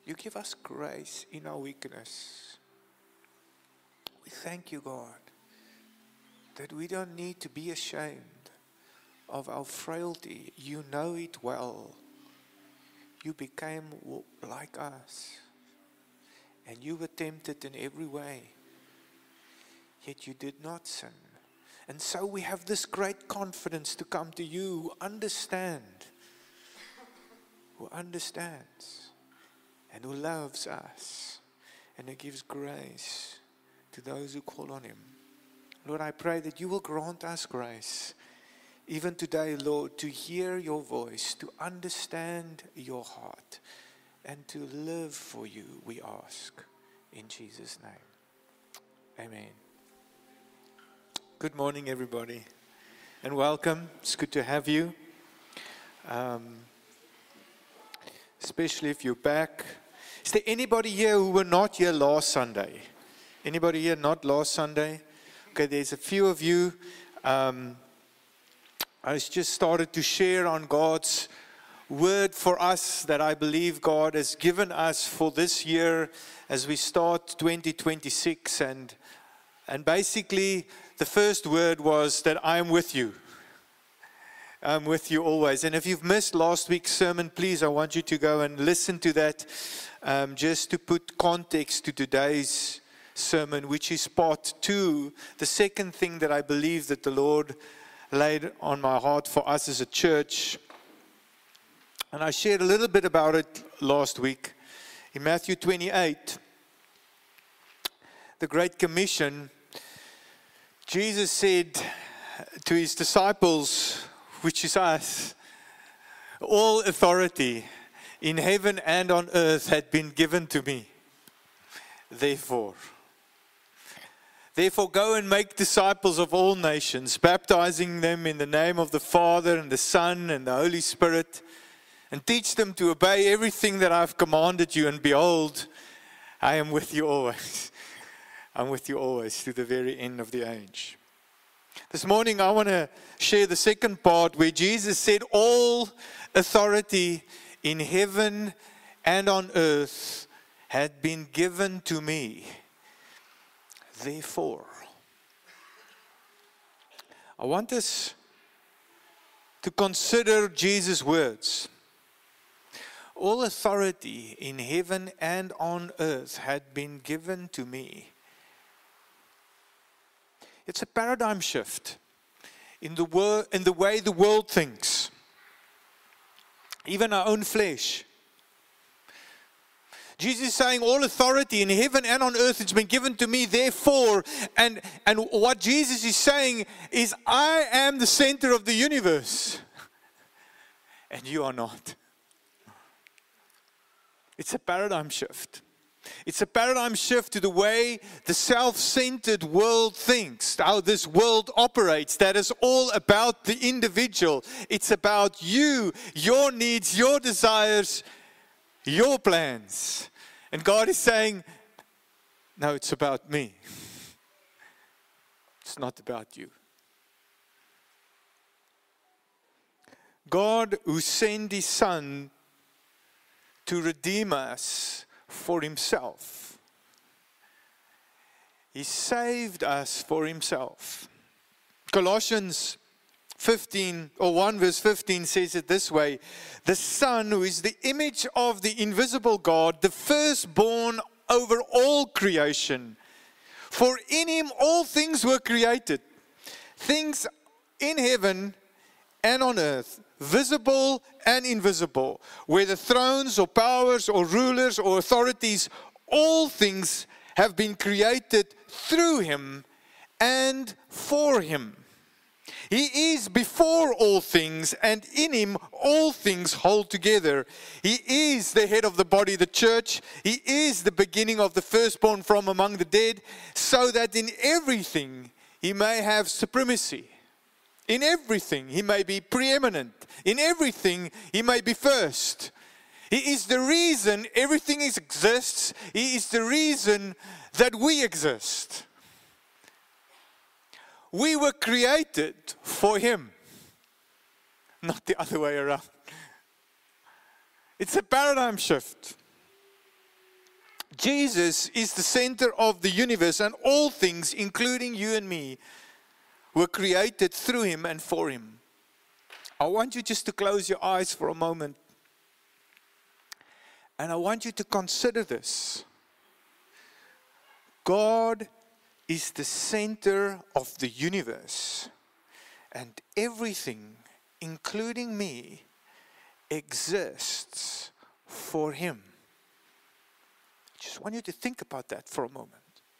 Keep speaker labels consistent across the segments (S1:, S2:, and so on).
S1: You give us grace in our weakness. We thank you, God, that we don't need to be ashamed of our frailty. You know it well. You became like us, and you were tempted in every way, yet you did not sin. And so we have this great confidence to come to you who understands, and who loves us, and who gives grace to those who call on Him. Lord, I pray that you will grant us grace, even today, Lord, to hear your voice, to understand your heart, and to live for you, we ask. In Jesus' name. Amen. Good morning, everybody, and welcome. It's good to have you. Especially if you're back. Is there anybody here who were not here last Sunday? Anybody here not last Sunday? Okay, there's a few of you. I just started to share on God's word for us that I believe God has given us for this year as we start 2026. And basically, the first word was that I'm with you. I'm with you always. And if you've missed last week's sermon, please, I want you to go and listen to that just to put context to today's sermon, which is part 2. The second thing that I believe that the Lord laid on my heart for us as a church. And I shared a little bit about it last week. In Matthew 28, the Great Commission, Jesus said to His disciples, which is us, all authority in heaven and on earth had been given to me. Therefore, go and make disciples of all nations, baptizing them in the name of the Father and the Son and the Holy Spirit, and teach them to obey everything that I've commanded you. And behold, I am with you always. I'm with you always to the very end of the age. This morning I want to share the second part where Jesus said, all authority in heaven and on earth had been given to me. Therefore, I want us to consider Jesus' words. All authority in heaven and on earth had been given to me. It's a paradigm shift in the way the world thinks. Even our own flesh. Jesus is saying all authority in heaven and on earth has been given to me, therefore. And what Jesus is saying is, I am the center of the universe. And you are not. It's a paradigm shift. It's a paradigm shift to the way the self-centered world thinks, how this world operates. That is all about the individual. It's about you, your needs, your desires, your plans. And God is saying, no, it's about me. It's not about you. God, who sent His Son to redeem us for Himself. He saved us for Himself. Colossians 1 verse 15 says it this way: the Son, who is the image of the invisible God, the firstborn over all creation. For in Him all things were created, things in heaven and on earth, visible and invisible, whether thrones or powers or rulers or authorities, all things have been created through Him and for Him. He is before all things, and in Him all things hold together. He is the head of the body, the church. He is the beginning of the firstborn from among the dead, so that in everything He may have supremacy. In everything He may be preeminent. In everything He may be first. He is the reason everything exists. He is the reason that we exist. We were created for Him, not the other way around. It's a paradigm shift. Jesus is the center of the universe, and all things, including you and me, were created through Him and for Him. I want you just to close your eyes for a moment. And I want you to consider this. God is the center of the universe. And everything, including me, exists for Him. I just want you to think about that for a moment.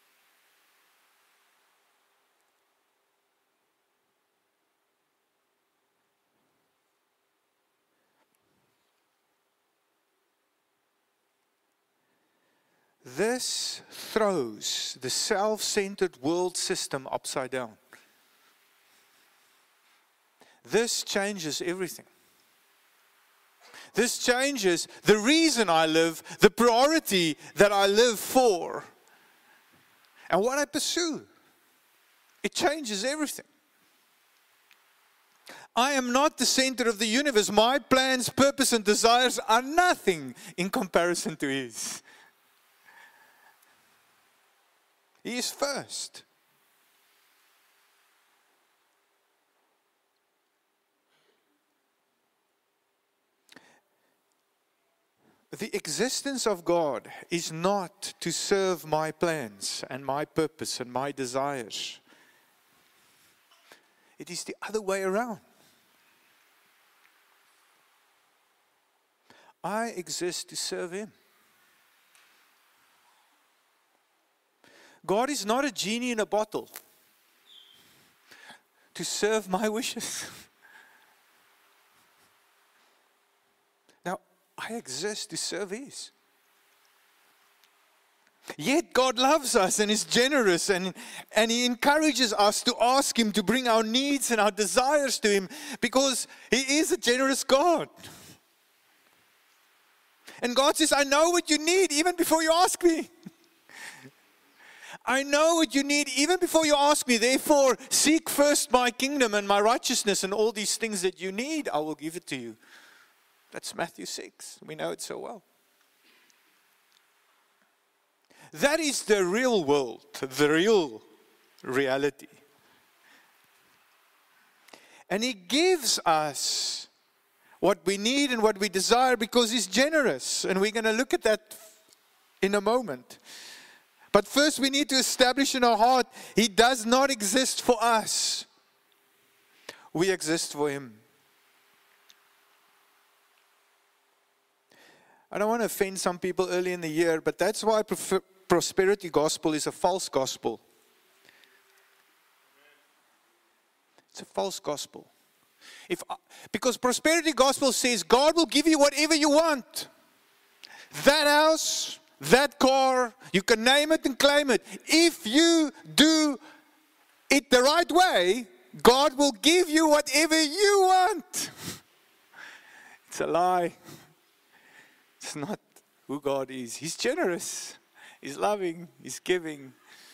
S1: This throws the self-centered world system upside down. This changes everything. This changes the reason I live, the priority that I live for, and what I pursue. It changes everything. I am not the center of the universe. My plans, purpose, and desires are nothing in comparison to His. He is first. The existence of God is not to serve my plans and my purpose and my desires. It is the other way around. I exist to serve Him. God is not a genie in a bottle to serve my wishes. Now, I exist to serve His. Yet God loves us and is generous, and He encourages us to ask Him to bring our needs and our desires to Him, because He is a generous God. And God says, I know what you need even before you ask me. I know what you need even before you ask me. Therefore, seek first my kingdom and my righteousness, and all these things that you need, I will give it to you. That's Matthew 6. We know it so well. That is the real world, the real reality. And He gives us what we need and what we desire because He's generous. And we're going to look at that in a moment. But first we need to establish in our heart, He does not exist for us. We exist for Him. I don't want to offend some people early in the year, but that's why prosperity gospel is a false gospel. It's a false gospel. Because prosperity gospel says God will give you whatever you want. That house, that car, you can name it and claim it. If you do it the right way, God will give you whatever you want. It's a lie. It's not who God is. He's generous. He's loving. He's giving.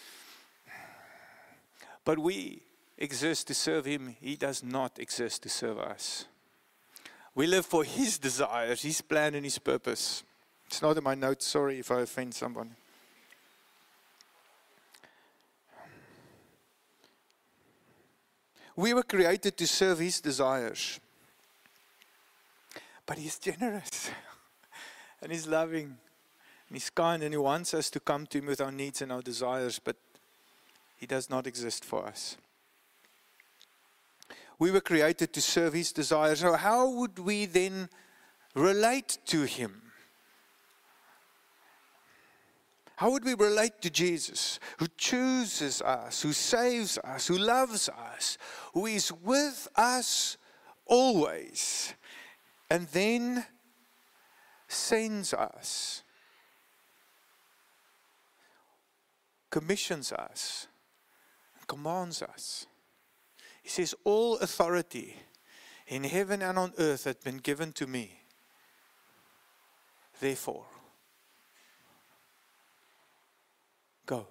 S1: But we exist to serve Him. He does not exist to serve us. We live for His desires, His plan, and His purpose. It's not in my notes. Sorry if I offend someone. We were created to serve His desires. But He's generous. And He's loving. And He's kind. And He wants us to come to Him with our needs and our desires. But He does not exist for us. We were created to serve His desires. So how would we then relate to Him? How would we relate to Jesus, who chooses us, who saves us, who loves us, who is with us always, and then sends us, commissions us, and commands us? He says, all authority in heaven and on earth has been given to me. Therefore, go.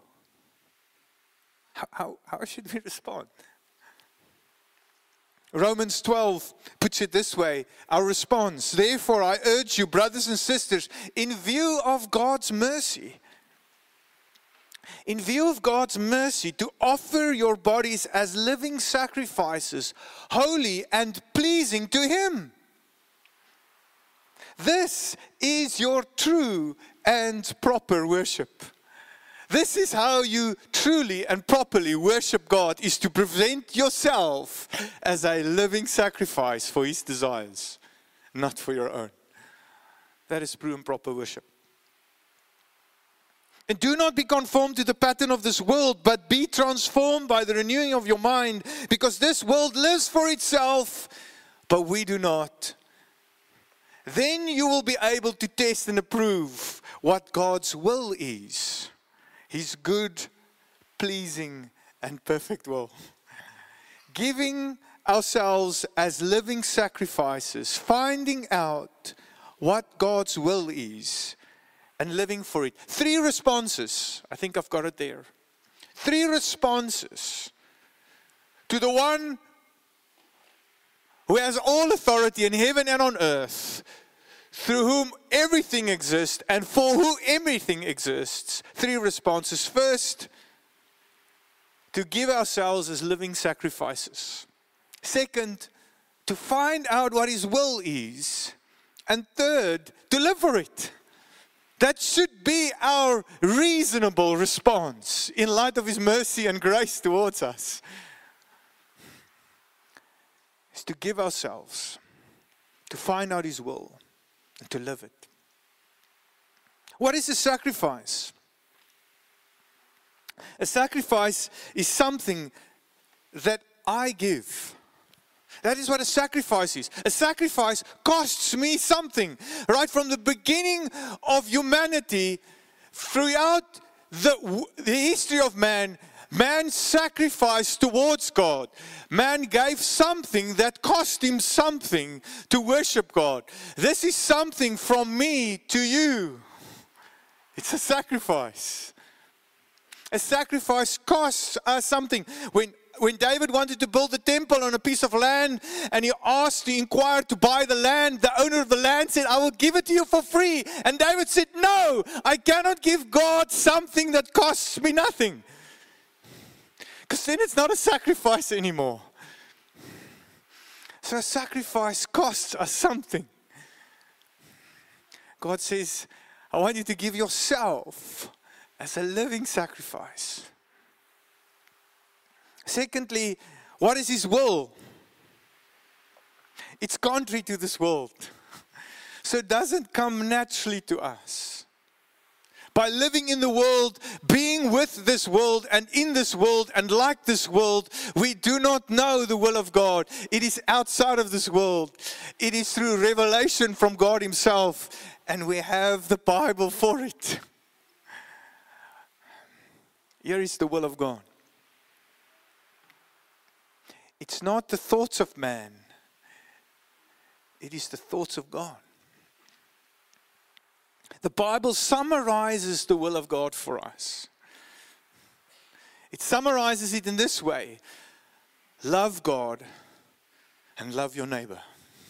S1: How should we respond? Romans 12 puts it this way, our response. Therefore, I urge you, brothers and sisters, in view of God's mercy, in view of God's mercy, to offer your bodies as living sacrifices, holy and pleasing to Him. This is your true and proper worship. This is how you truly and properly worship God, is to present yourself as a living sacrifice for His desires, not for your own. That is true and proper worship. And do not be conformed to the pattern of this world, but be transformed by the renewing of your mind, because this world lives for itself, but we do not. Then you will be able to test and approve what God's will is, His good, pleasing, and perfect will. Giving ourselves as living sacrifices, finding out what God's will is, and living for it. 3 responses. I think I've got it there. 3 responses to the one who has all authority in heaven and on earth, through whom everything exists and for whom everything exists. 3 responses. First, to give ourselves as living sacrifices. Second, to find out what His will is. And third, to live for it. That should be our reasonable response in light of His mercy and grace towards us. Is to give ourselves, to find out His will, and to live it. What is a sacrifice? A sacrifice is something that I give. That is what a sacrifice is. A sacrifice costs me something. Right from the beginning of humanity, throughout the history of man, man sacrificed towards God. Man gave something that cost him something to worship God. This is something from me to you. It's a sacrifice. A sacrifice costs us something. When David wanted to build the temple on a piece of land, and he inquired to buy the land, the owner of the land said, I will give it to you for free. And David said, no, I cannot give God something that costs me nothing. Because then it's not a sacrifice anymore. So a sacrifice costs us something. God says, I want you to give yourself as a living sacrifice. Secondly, what is His will? It's contrary to this world. So it doesn't come naturally to us. By living in the world, being with this world and in this world and like this world, we do not know the will of God. It is outside of this world. It is through revelation from God Himself, and we have the Bible for it. Here is the will of God. It's not the thoughts of man. It is the thoughts of God. The Bible summarizes the will of God for us. It summarizes it in this way. Love God and love your neighbor.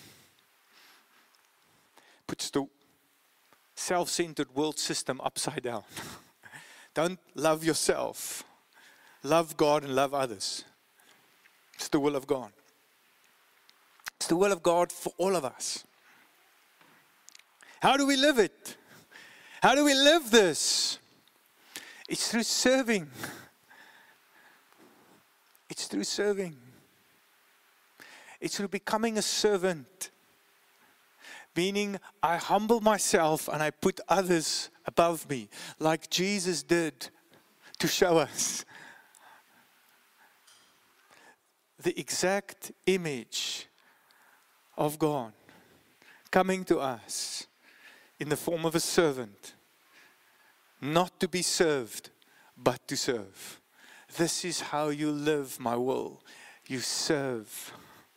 S1: Puts the self-centered world system upside down. Don't love yourself. Love God and love others. It's the will of God. It's the will of God for all of us. How do we live it? How do we live this? It's through serving. It's through serving. It's through becoming a servant. Meaning, I humble myself and I put others above me, like Jesus did to show us the exact image of God coming to us in the form of a servant, not to be served, but to serve. This is how you live my will. You serve.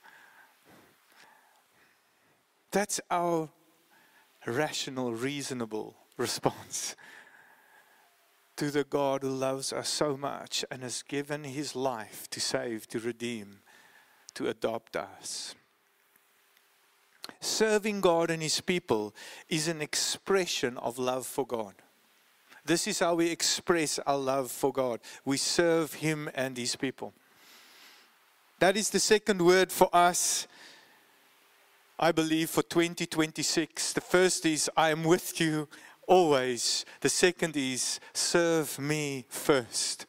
S1: That's our rational, reasonable response to the God who loves us so much and has given His life to save, to redeem, to adopt us. Serving God and His people is an expression of love for God. This is how we express our love for God. We serve Him and His people. That is the second word for us, I believe, for 2026. The first is, I am with you always. The second is, serve me first.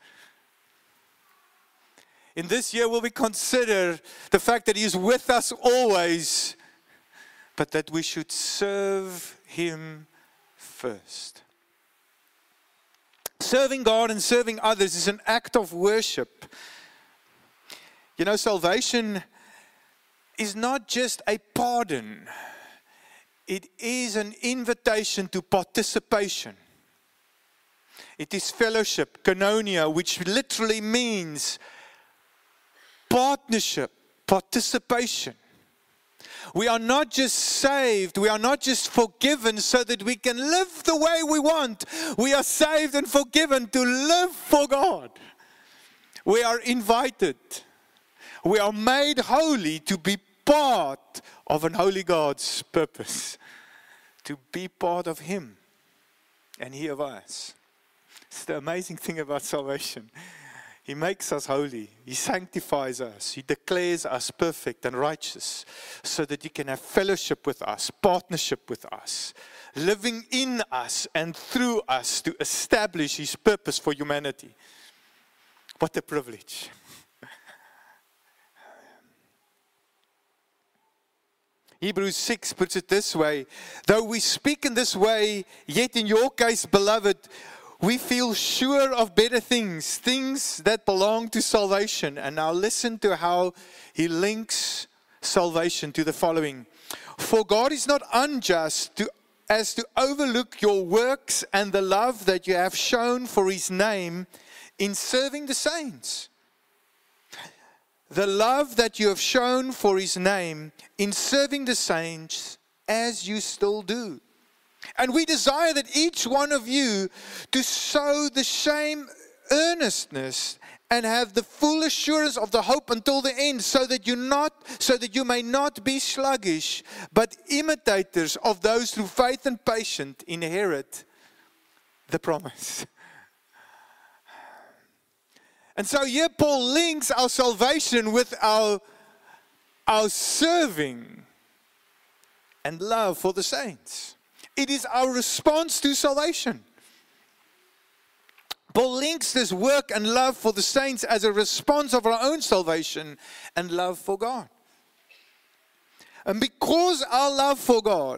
S1: In this year, will we consider the fact that He is with us always, but that we should serve Him first. Serving God and serving others is an act of worship. You know, salvation is not just a pardon. It is an invitation to participation. It is fellowship, koinonia, which literally means partnership, participation. We are not just saved, we are not just forgiven so that we can live the way we want. We are saved and forgiven to live for God. We are invited. We are made holy to be part of an holy God's purpose. To be part of Him and He of us. It's the amazing thing about salvation. He makes us holy. He sanctifies us. He declares us perfect and righteous so that He can have fellowship with us, partnership with us, living in us and through us to establish His purpose for humanity. What a privilege. Hebrews 6 puts it this way, though we speak in this way, yet in your case, beloved, we feel sure of better things, things that belong to salvation. And now listen to how he links salvation to the following. For God is not unjust as to overlook your works and the love that you have shown for His name in serving the saints. The love that you have shown for His name in serving the saints as you still do. And we desire that each one of you to show the same earnestness and have the full assurance of the hope until the end, so that you may not be sluggish, but imitators of those who through faith and patience inherit the promise. And so here Paul links our salvation with our serving and love for the saints. It is our response to salvation. Paul links this work and love for the saints as a response of our own salvation and love for God. And because our love for God,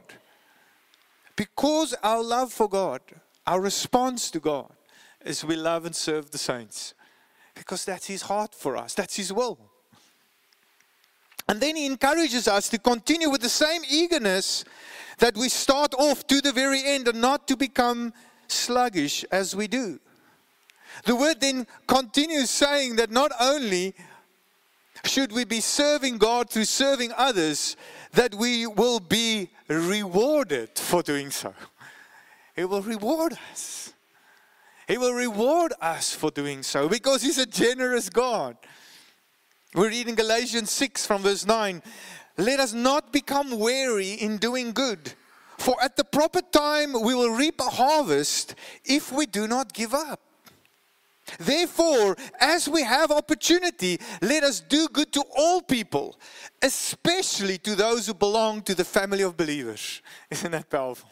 S1: our response to God is we love and serve the saints. Because that's His heart for us. That's His will. And then He encourages us to continue with the same eagerness that we start off to the very end, and not to become sluggish as we do. The word then continues saying that not only should we be serving God through serving others, that we will be rewarded for doing so. He will reward us. He will reward us for doing so, because He's a generous God. We read in Galatians 6 from verse 9, let us not become weary in doing good, for at the proper time we will reap a harvest if we do not give up. Therefore, as we have opportunity, let us do good to all people, especially to those who belong to the family of believers. Isn't that powerful?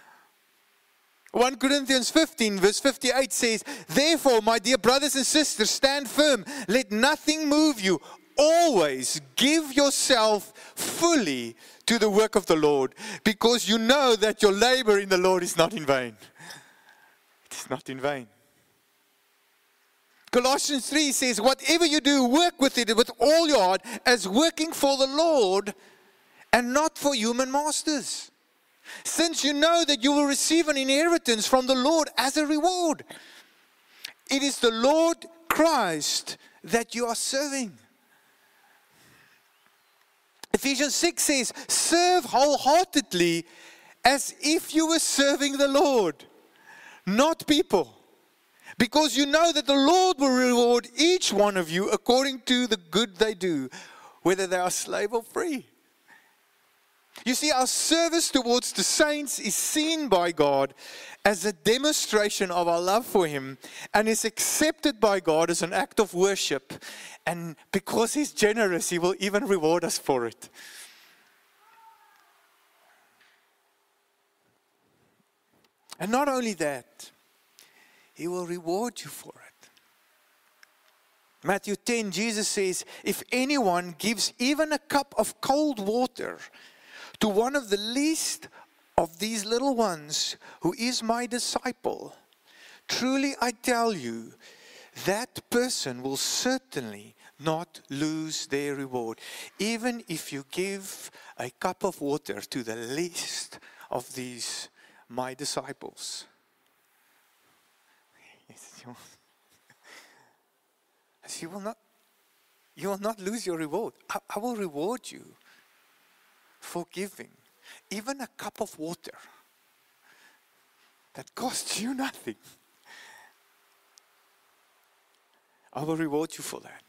S1: 1 Corinthians 15 verse 58 says, therefore, my dear brothers and sisters, stand firm. Let nothing move you. Always give yourself fully to the work of the Lord, because you know that your labor in the Lord is not in vain. It is not in vain. Colossians 3 says, whatever you do, work with it with all your heart, as working for the Lord and not for human masters. Since you know that you will receive an inheritance from the Lord as a reward. It is the Lord Christ that you are serving. Ephesians 6 says, serve wholeheartedly as if you were serving the Lord, not people. Because you know that the Lord will reward each one of you according to the good they do, whether they are slave or free. You see, our service towards the saints is seen by God as a demonstration of our love for Him, and is accepted by God as an act of worship. And because He's generous, He will even reward us for it. And not only that, He will reward you for it. Matthew 10, Jesus says, if anyone gives even a cup of cold water to one of the least of these little ones who is my disciple, truly I tell you, that person will certainly not lose their reward. Even if you give a cup of water to the least of these my disciples. You will not lose your reward. I will reward you for giving even a cup of water that costs you nothing. I will reward you for that.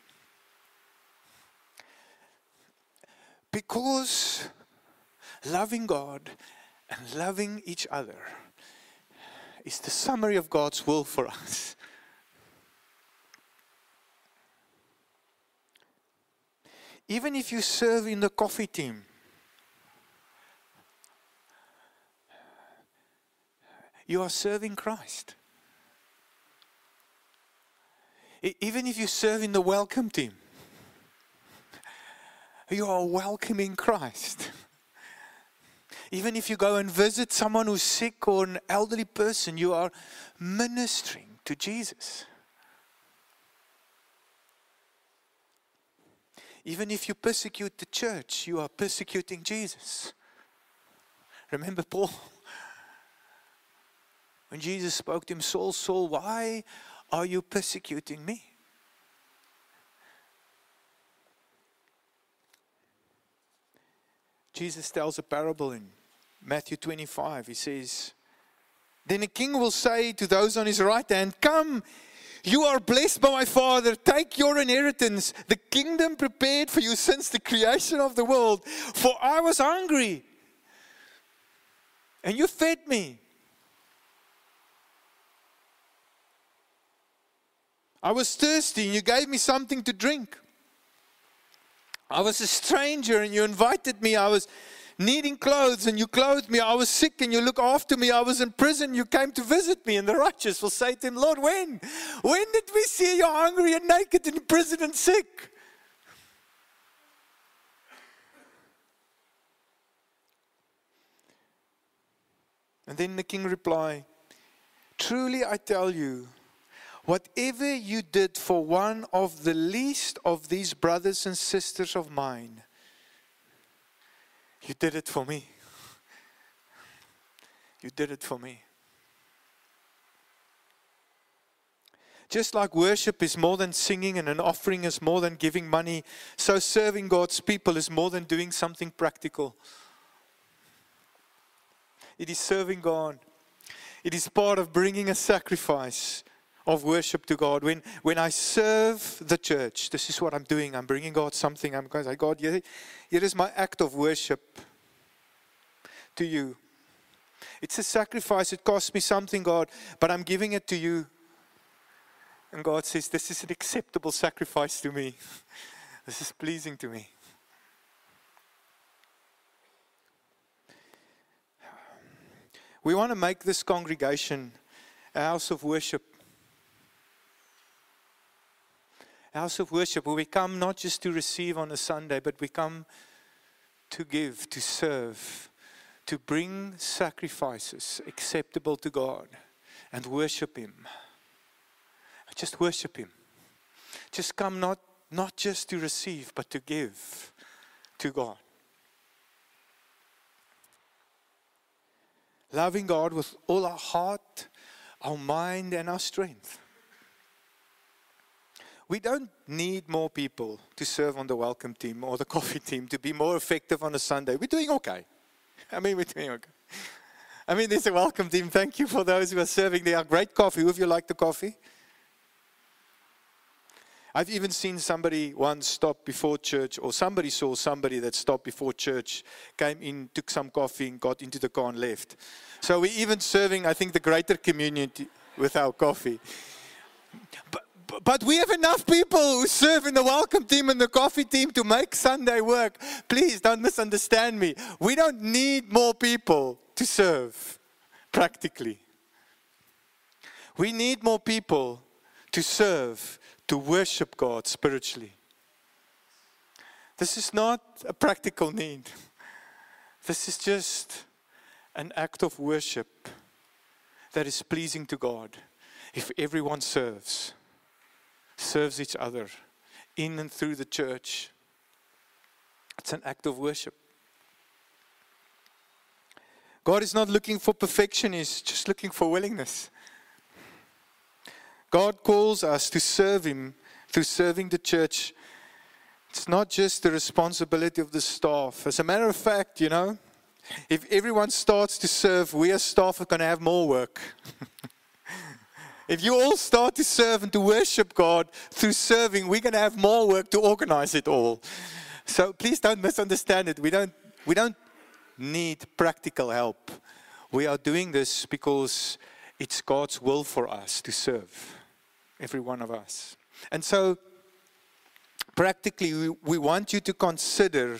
S1: Because loving God and loving each other is the summary of God's will for us. Even if you serve in the coffee team, you are serving Christ. Even if you serve in the welcome team, you are welcoming Christ. Even if you go and visit someone who's sick or an elderly person, you are ministering to Jesus. Even if you persecute the church, you are persecuting Jesus. Remember Paul? When Jesus spoke to him, Saul, Saul, why are you persecuting me? Jesus tells a parable in Matthew 25. He says, then a king will say to those on his right hand, come, you are blessed by my Father. Take your inheritance, the kingdom prepared for you since the creation of the world. For I was hungry, and you fed me. I was thirsty, and you gave me something to drink. I was a stranger, and you invited me. I was needing clothes, and you clothed me. I was sick, and you looked after me. I was in prison, you came to visit me. And the righteous will say to him, Lord, when? When did we see you hungry and naked and in prison and sick? And then the king replied, truly I tell you, whatever you did for one of the least of these brothers and sisters of mine, you did it for me. You did it for me. Just like worship is more than singing and an offering is more than giving money, so serving God's people is more than doing something practical. It is serving God. It is part of bringing a sacrifice of worship to God. When I serve the church, this is what I'm doing. I'm bringing God something. I'm going to say, God, here is my act of worship to you. It's a sacrifice. It costs me something, God, but I'm giving it to you. And God says, this is an acceptable sacrifice to me. This is pleasing to me. We want to make this congregation a house of worship. House of worship where we come not just to receive on a Sunday, but we come to give, to serve, to bring sacrifices acceptable to God and worship Him. Just worship Him. Just come not just to receive, but to give to God. Loving God with all our heart, our mind, and our strength. We don't need more people to serve on the welcome team or the coffee team to be more effective on a Sunday. We're doing okay. We're doing okay. There's a welcome team. Thank you for those who are serving. They are great coffee. Who of you like the coffee? I've even seen somebody once stop before church, or somebody saw somebody that stopped before church, came in, took some coffee, and got into the car and left. So we're even serving, I think, the greater community with our coffee. But we have enough people who serve in the welcome team and the coffee team to make Sunday work. Please don't misunderstand me. We don't need more people to serve practically. We need more people to serve, to worship God spiritually. This is not a practical need. This is just an act of worship that is pleasing to God. If everyone serves each other in and through the church, it's an act of worship. God is not looking for perfection, He's just looking for willingness. God calls us to serve Him through serving the church. It's not just the responsibility of the staff. As a matter of fact, if everyone starts to serve, we as staff are going to have more work. If you all start to serve and to worship God through serving, we're going to have more work to organize it all. So please don't misunderstand it. We don't need practical help. We are doing this because it's God's will for us to serve, every one of us. And so, practically, we want you to consider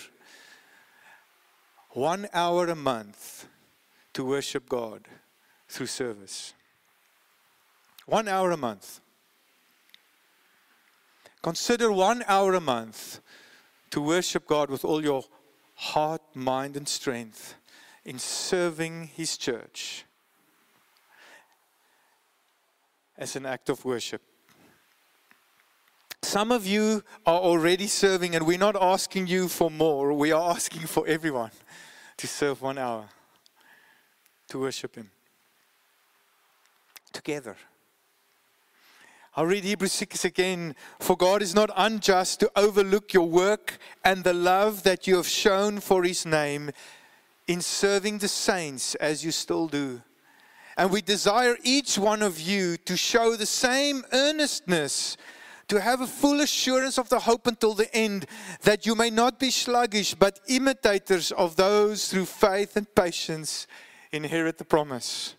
S1: 1 hour a month to worship God through service. 1 hour a month. Consider 1 hour a month to worship God with all your heart, mind, and strength in serving His church as an act of worship. Some of you are already serving, and we're not asking you for more. We are asking for everyone to serve 1 hour to worship Him together. I'll read Hebrews 6 again. For God is not unjust to overlook your work and the love that you have shown for His name in serving the saints as you still do. And we desire each one of you to show the same earnestness, to have a full assurance of the hope until the end, that you may not be sluggish, but imitators of those through faith and patience inherit the promise.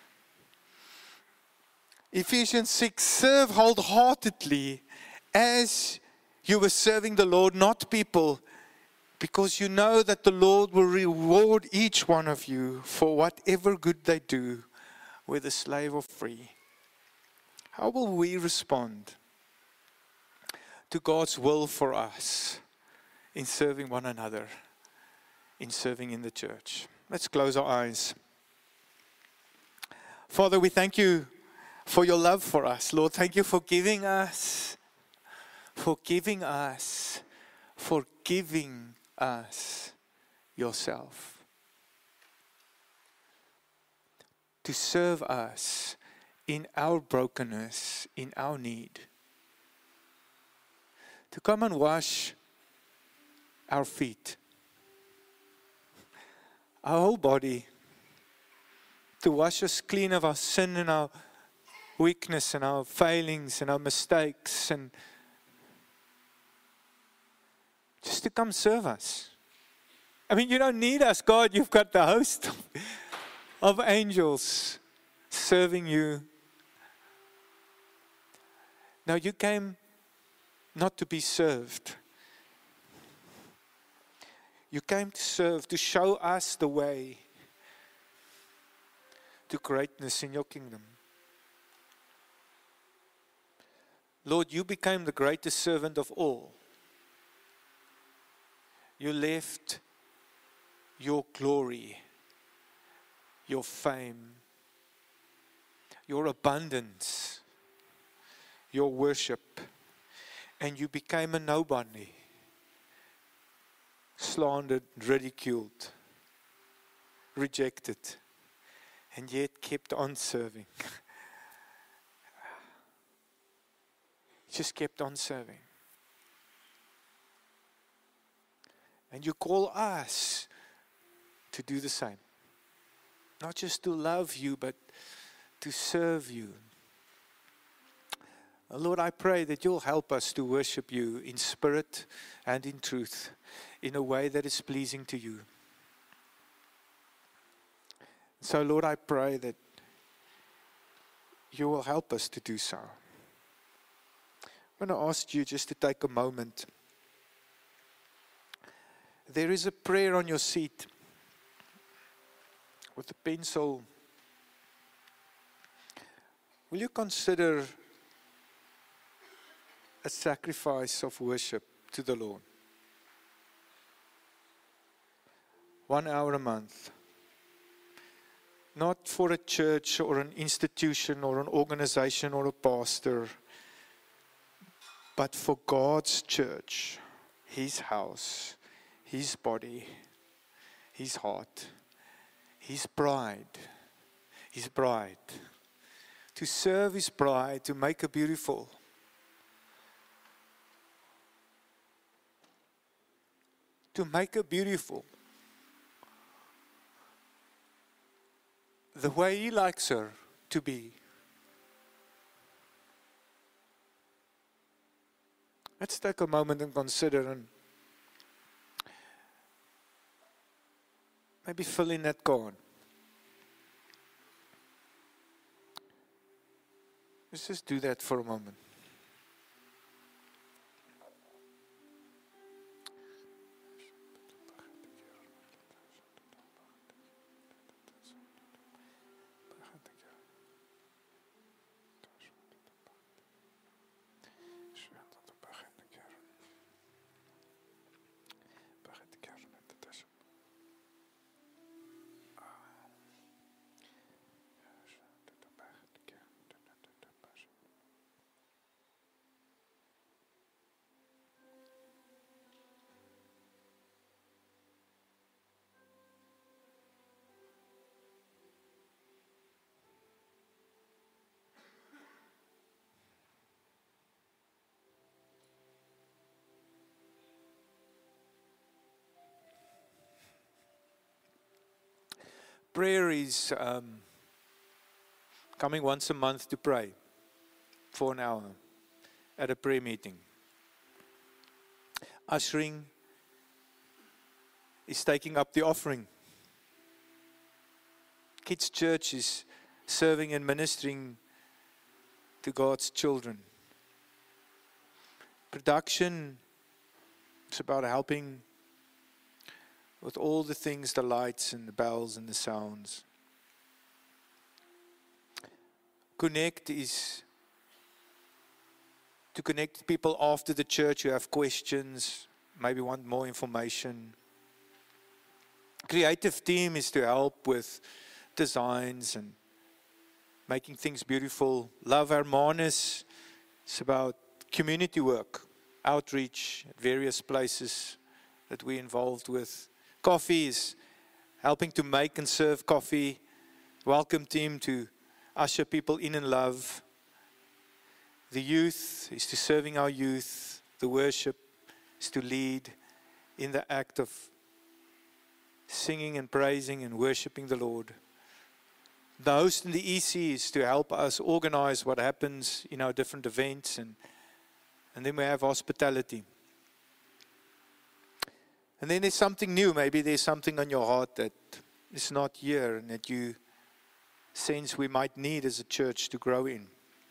S1: Ephesians 6, serve wholeheartedly as you were serving the Lord, not people, because you know that the Lord will reward each one of you for whatever good they do, whether slave or free. How will we respond to God's will for us in serving one another, in serving in the church? Let's close our eyes. Father, we thank you for your love for us. Lord, thank you for giving us yourself to serve us in our brokenness, in our need, to come and wash our feet, our whole body, to wash us clean of our sin and our weakness and our failings and our mistakes, and just to come serve us. I mean, you don't need us, God. You've got the host of angels serving you. Now, you came not to be served. You came to serve, to show us the way to greatness in your kingdom. Lord, you became the greatest servant of all. You left your glory, your fame, your abundance, your worship, and you became a nobody, slandered, ridiculed, rejected, and yet kept on serving. Just kept on serving. And you call us to do the same. Not just to love you, but to serve you. Lord, I pray that you'll help us to worship you in spirit and in truth, in a way that is pleasing to you. So, Lord, I pray that you will help us to do so. I want to ask you just to take a moment. There is a prayer on your seat with a pencil. Will you consider a sacrifice of worship to the Lord? 1 hour a month. Not for a church or an institution or an organization or a pastor, but for God's church, His house, His body, His heart, His bride, to serve His bride, to make her beautiful. To make her beautiful the way He likes her to be. Let's take a moment and consider and maybe fill in that card. Let's just do that for a moment. Prayer is coming once a month to pray for an hour at a prayer meeting. Ushering is taking up the offering. Kids' church is serving and ministering to God's children. Production is about helping with all the things, the lights and the bells and the sounds. Connect is to connect people after the church who have questions, maybe want more information. Creative team is to help with designs and making things beautiful. Love Hermanus is about community work, outreach at various places that we're involved with. Coffee is helping to make and serve coffee. Welcome team to usher people in love. The youth is to serving our youth. The worship is to lead in the act of singing and praising and worshiping the Lord. The host and the EC is to help us organize what happens in our different events. And then we have hospitality. And then there's something new. Maybe there's something on your heart that is not here and that you sense we might need as a church to grow in.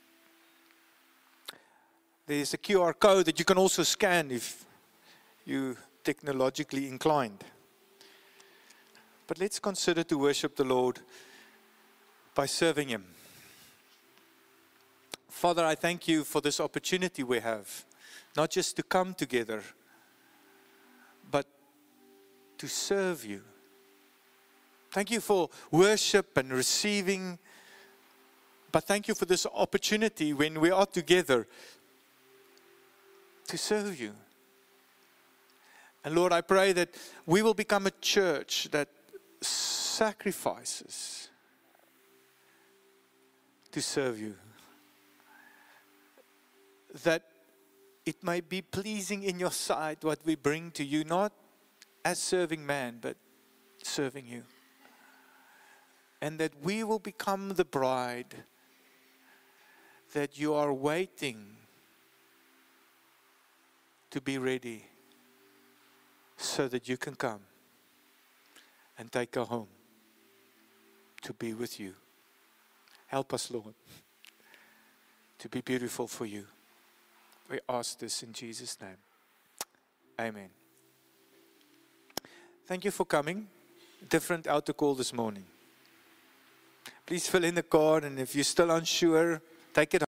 S1: There's a QR code that you can also scan if you're technologically inclined. But let's consider to worship the Lord by serving Him. Father, I thank you for this opportunity we have, not just to come together, but to serve you. Thank you for worship and receiving, but thank you for this opportunity when we are together to serve you. And Lord, I pray that we will become a church that sacrifices to serve you. That it may be pleasing in your sight what we bring to you, not as serving man, but serving you. And that we will become the bride that you are waiting to be ready so that you can come and take her home to be with you. Help us, Lord, to be beautiful for you. We ask this in Jesus' name. Amen. Thank you for coming. Different altar call this morning. Please fill in the card, and if you're still unsure, take it home.